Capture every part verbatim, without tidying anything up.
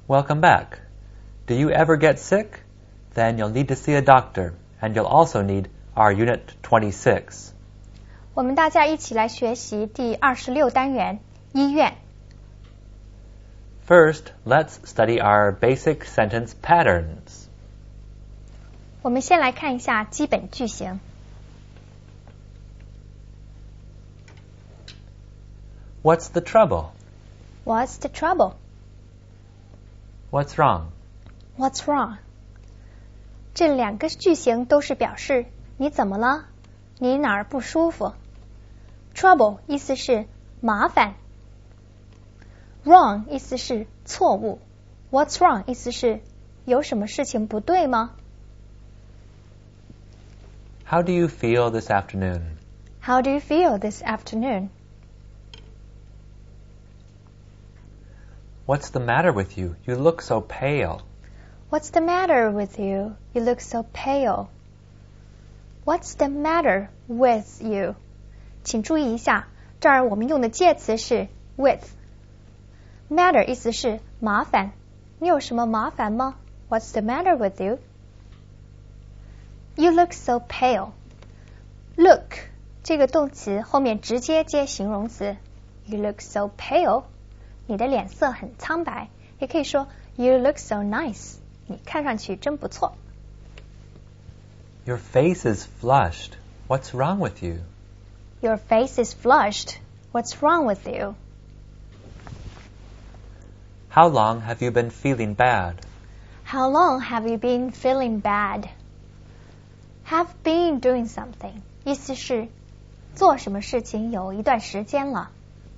Welcome back. Do you ever get sick? Then you'll need to see a doctor, and you'll also need our Unit twenty-six. 我们大家一起来学习第二十六单元医院。 First, let's study our basic sentence patterns. 我们先来看一下基本句型。 What's the trouble? What's the trouble? What's wrong? What's wrong? 这两个句型都是表示你怎么了？你哪儿不舒服？ Trouble 意思是麻烦。Wrong 意思是错误。What's wrong 意思是有什么事情不对吗？ How do you feel this afternoon? How do you feel this afternoon? What's the matter with you? You look so pale. What's the matter with you? You look so pale. What's the matter with you? 请注意一下，这儿我们用的介词是 with。Matter 意思是麻烦，你有什么麻烦吗？ What's the matter with you? You look so pale. Look 这个动词后面直接接形容词。You look so pale. 你的脸色很苍白，也可以说 You look so nice. 你看上去真不错。 Your face is flushed. What's wrong with you? Your face is flushed. What's wrong with you? How long have you been feeling bad? How long have you been feeling bad? Have been doing something. 意思是做什么事情有一段时间了。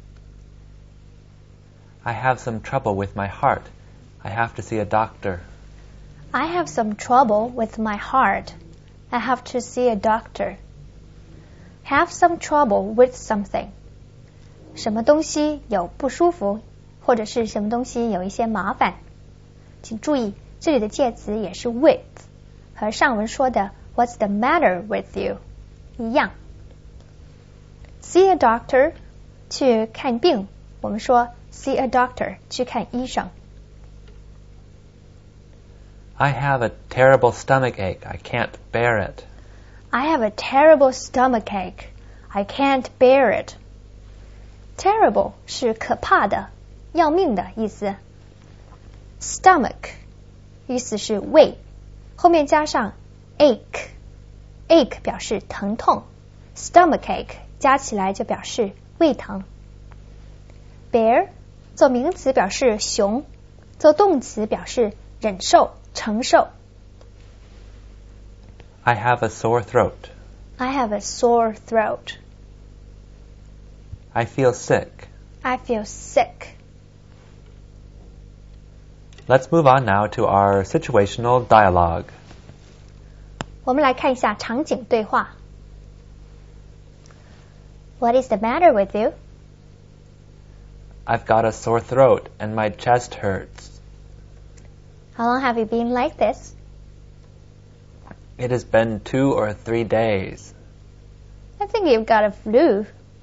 I have some trouble with my heart. I have to see a doctor. I have some trouble with my heart. I have to see a doctor. Have some trouble with something. 什么东西有不舒服，或者是什么东西有一些麻烦。请注意，这里的介词也是 with， 和上文说的 What's the matter with you 一样。See a doctor 去看病，我们说 see a doctor 去看医生。 I have a terrible stomachache. I can't bear it. I have a terrible stomachache. I can't bear it. Terrible 是可怕的、要命的意思。Stomach 意思是胃，后面加上 ache。ache 表示疼痛， stomachache 加起来就表示胃疼。Bear 做名词表示熊，做动词表示忍受、承受。 I have a sore throat. I have a sore throat. I feel sick. I feel sick. Let's move on now to our situational dialogue. 我们来看一下场景对话。What is the matter with you? I've got a sore throat and my chest hurts. How long have you been like this? It has been two or three days. I think you've got a flu.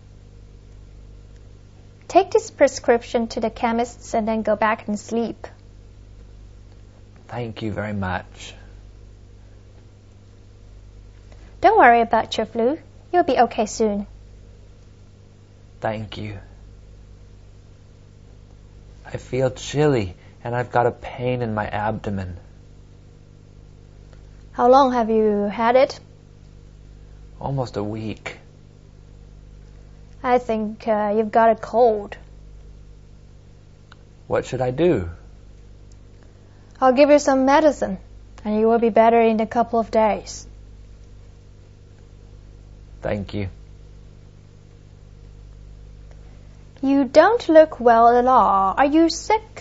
Take this prescription to the chemist's and then go back and sleep. Thank you very much. Don't worry about your flu. You'll be okay soon. Thank you. I feel chilly and I've got a pain in my abdomen. How long have you had it? Almost a week. I think uh, you've got a cold. What should I do? I'll give you some medicine, and you will be better in a couple of days. Thank you. You don't look well at all. Are you sick?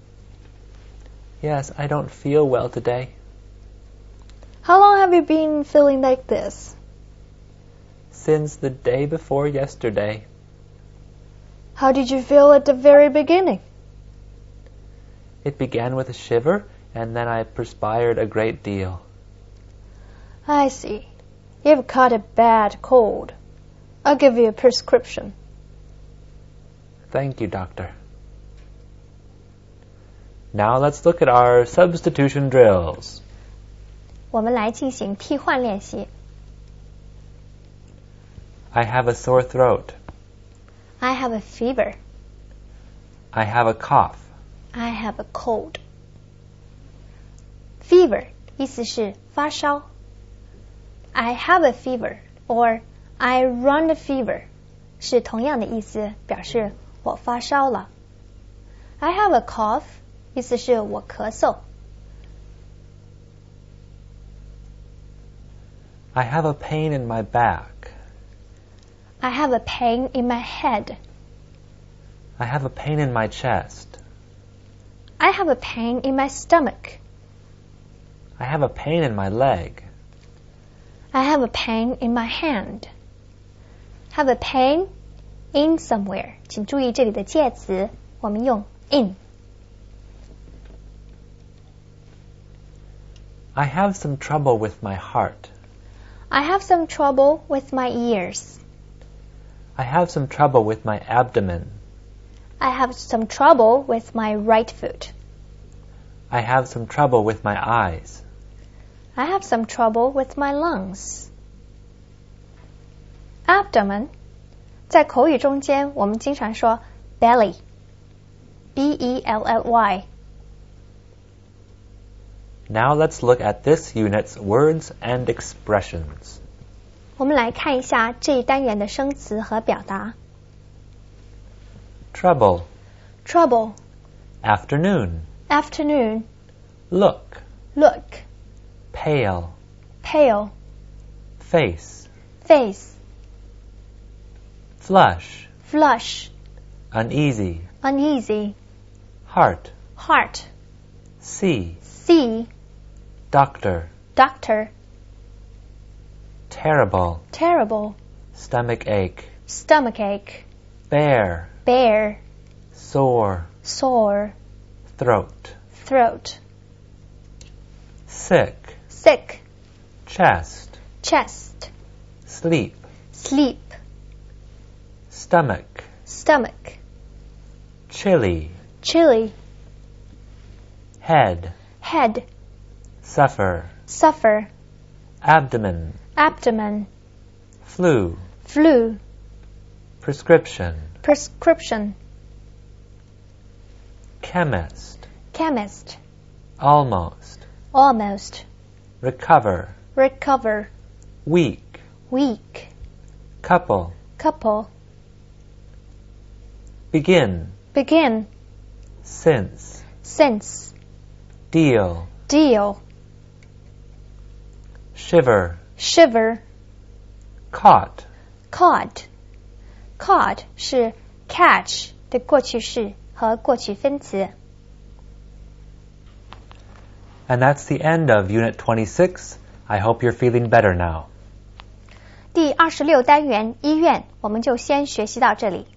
Yes, I don't feel well today. How long have you been feeling like this? Since the day before yesterday. How did you feel at the very beginning? It began with a shiver, and then I perspired a great deal. I see. You've caught a bad cold. I'll give you a prescription. Thank you, doctor. Now let's look at our substitution drills. 我们来进行替换练习。 I have a sore throat. I have a fever. I have a cough. I have a cold. Fever 意思是发烧。I have a fever or I run a fever 是同样的意思，表示我发烧了。I have a cough 意思是我咳嗽。 I have a pain in my back. I have a pain in my head. I have a pain in my chest. I have a pain in my stomach. I have a pain in my leg. I have a pain in my hand. Have a pain in somewhere. 请注意这里的介词，我们用 in. I have some trouble with my heart. I have some trouble with my ears. I have some trouble with my abdomen. I have some trouble with my right foot. I have some trouble with my eyes. I have some trouble with my lungs. Abdomen 在口语中间我们经常说 belly. B E L L Y. Now let's look at this unit's words and expressions. 我们来看一下这一单元的生词和表达。 Trouble. Trouble. Afternoon. Afternoon. Look. Look. Pale. Pale. Face. Face. Flush. Flush. Uneasy. Uneasy. Heart. Heart. See. See. Doctor. Doctor. Terrible. Terrible. Stomach ache. Stomachache. Bear. Bear. Sore. Sore. Throat. Throat. Sick. Sick. Chest. Chest. Sleep. Sleep. Stomach. Stomach. Chilly. Chilly. Head. Head. Suffer. Suffer. Abdomen. Abdomen. Flu. Flu. Prescription. Prescription. Chemist. Chemist. Almost. Almost. Recover. Recover. Weak. Weak. Couple. Couple. Begin. Begin. Since. Since. Deal. Deal. Shiver. Shiver. Caught. Caught. Caught 是 catch 的过去式和过去分词。 And that's the end of Unit twenty-six. I hope you're feeling better now. 第二十六单元医院，我们就先学习到这里。